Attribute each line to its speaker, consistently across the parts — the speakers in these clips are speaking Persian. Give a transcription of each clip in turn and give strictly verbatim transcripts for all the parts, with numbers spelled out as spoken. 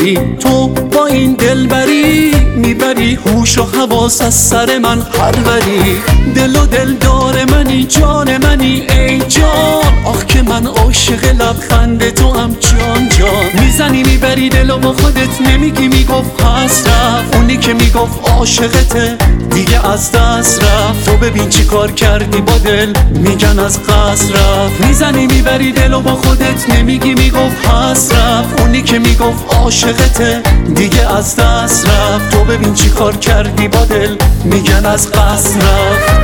Speaker 1: میبری تو با این دلبری، میبری هوش و حواس از سر من پروری. دل و دلدار منی جان منی ای جان، آخ که من عاشق لبخند تو هم جان جان. میزنی میبری دلو با خودت نمیگی، میگفت پس رفت اونی که میگفت عاشقته دیگه از دست رفت. تو ببین چی کار کردی با دل، میگن از قصد رفت. میزنی میبری دلو با خودت نمیگی، میگفت پس رفت اونی که میگفت عاشقته دیگه از دست رفت. تو ببین چی کار کردی با دل، میگن از قصد رفت.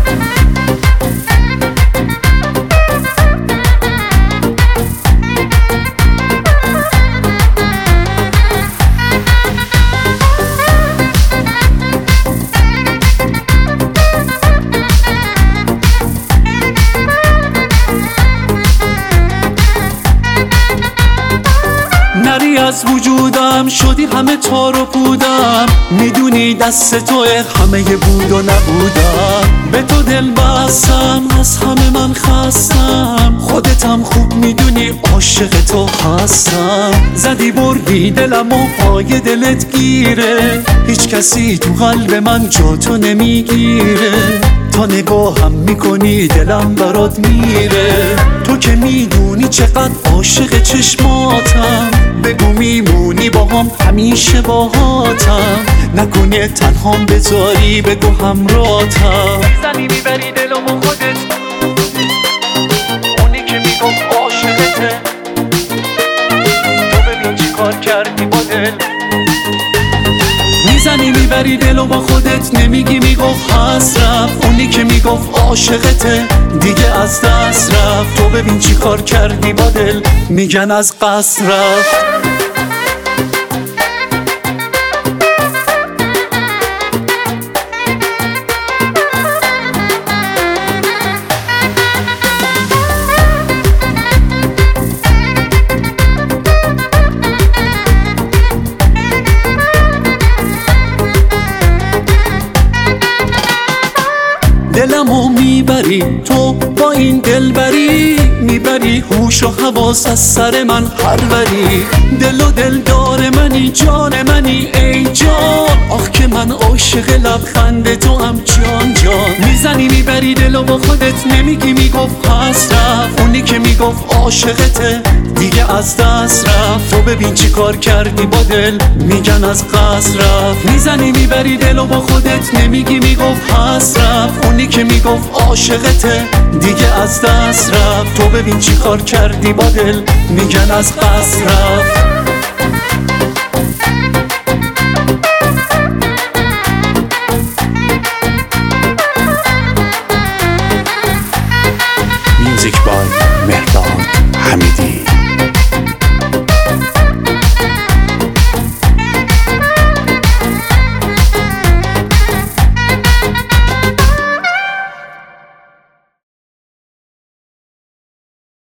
Speaker 1: نری از وجودم شدی همه تار و پودم، میدونی دست توه همه بود و نبودم. به تو دل بستم از همه من خستم، خودتم خوب میدونی عاشق تو هستم. زدی بردی دلم و پای دلت گیره، هیچ کسی تو قلب من جا تو نمیگیره. تا نگاهم میکنی دلم برات میره، تو که میدونی چقدر عاشق چشماتم. بگو میمونی با هم همیشه باهاتم، نکنه تنهام بذاری بگو همراهتم. میزنی میبری دلو با خودت اونی که میگفت عاشقته، تو ببین چی کار کردی با دل. میزنی میبری دلو با خودت نمیگی، میگفت هست رفت اونی که میگفت عاشقته دیگه از دست رفت. تو ببین چی کار کردی با دل، میگن از قصد رفت. دلمو میبری تو با این دلبری، میبری هوش و حواس از سر من پروری. دل و دلدار منی جان منی ای جان، آخ که من عاشق لبخند تو هم جان جان. میزنی میبری دلو با خودت نمیگی، میگفت پس رفت اونی که میگفت عاشقته دیگه از دست رفت. تو ببین چی کار کردی با دل، میگن از قصد رفت. میزنی میبری دلو با خودت نمیگی، میگفت پس رفت اونی که میگفت عاشقته دیگه از دست رفت. تو ببین چی کار کردی با دل، میگن از قصد رفت.